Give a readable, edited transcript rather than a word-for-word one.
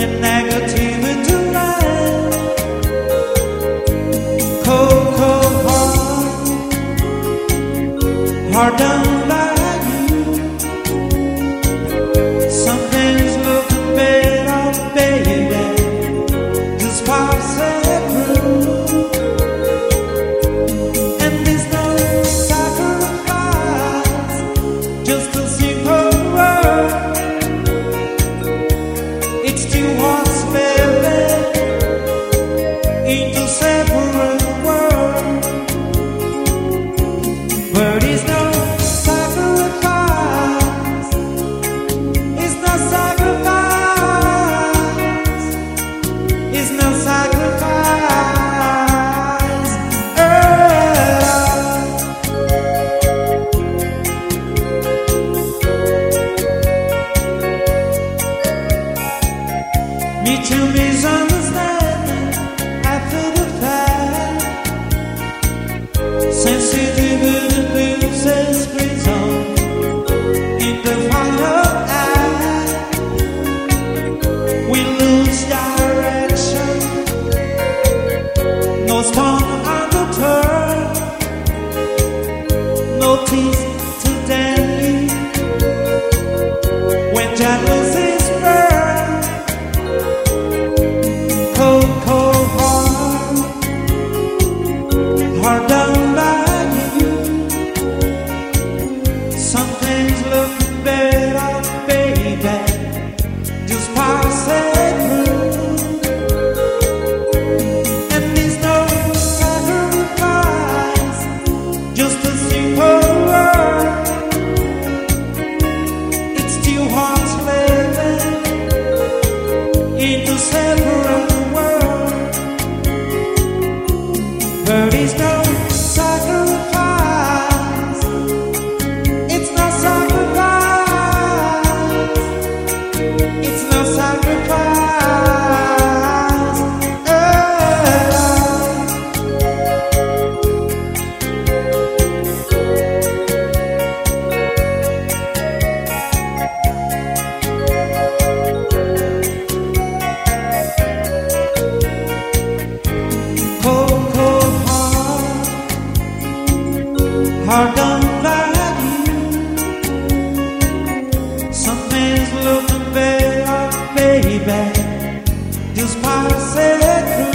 and negativity land. Cold, cold heart done by you. Something's looking better, baby. Just pass it through. And there's no sacrifice, just a simple word. It's two hearts living into separate worlds. But it's no sacrifice. It's no sacrifice. It's no sacrifice at all. Mutual misunderstanding after the fact. Sensitivity loses prison in the final act. We lose direction, no stone unturned, no teeth to dandy. When jealousy is burned, cold, cold heart done by you. Something's looking better, baby. Just pass it through. And there's no sacrifice, just a simple word. It's two hearts living into separate worlds. But it's no sacrifice. It's no sacrifice. It's no sacrifice at all. Cold, cold heart done by you. Something's looking better, baby. Just pass it through.